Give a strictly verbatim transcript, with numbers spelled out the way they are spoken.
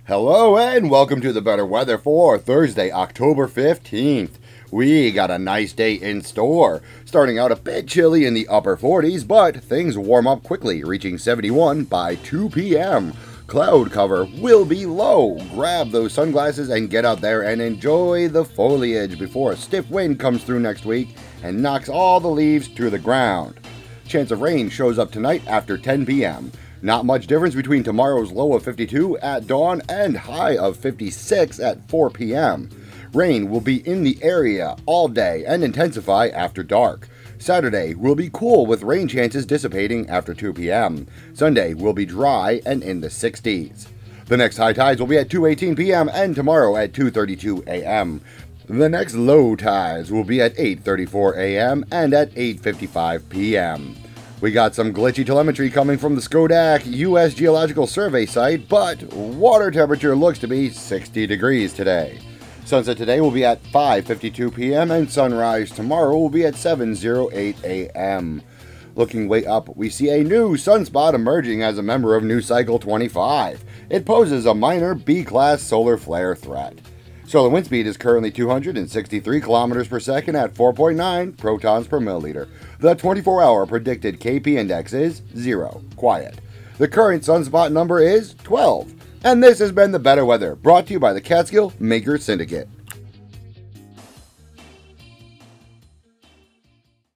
Hello and welcome to the better weather for Thursday, October fifteenth. We got a nice day in store, starting out a bit chilly in the upper forties, but things warm up quickly, reaching seventy-one by two p.m. Cloud cover will be low. Grab those sunglasses and get out there and enjoy the foliage before a stiff wind comes through next week and knocks all the leaves to the ground. Chance of rain shows up tonight after ten p.m. Not much difference between tomorrow's low of fifty-two at dawn and high of fifty-six at four p.m. Rain will be in the area all day and intensify after dark. Saturday will be cool with rain chances dissipating after two p.m. Sunday will be dry and in the sixties. The next high tides will be at two eighteen p.m. and tomorrow at two thirty-two a.m. The next low tides will be at eight thirty-four a.m. and at eight fifty-five p.m. We got some glitchy telemetry coming from the Skodak U S Geological Survey site, but water temperature looks to be sixty degrees today. Sunset today will be at five fifty-two p.m. and sunrise tomorrow will be at seven oh eight a.m. Looking way up, we see a new sunspot emerging as a member of New Cycle twenty-five. It poses a minor B-class solar flare threat. Solar wind speed is currently two hundred sixty-three kilometers per second at four point nine protons per milliliter. The twenty-four hour predicted K P index is zero, quiet. The current sunspot number is twelve. And this has been the Better Weather, brought to you by the Catskill Maker Syndicate.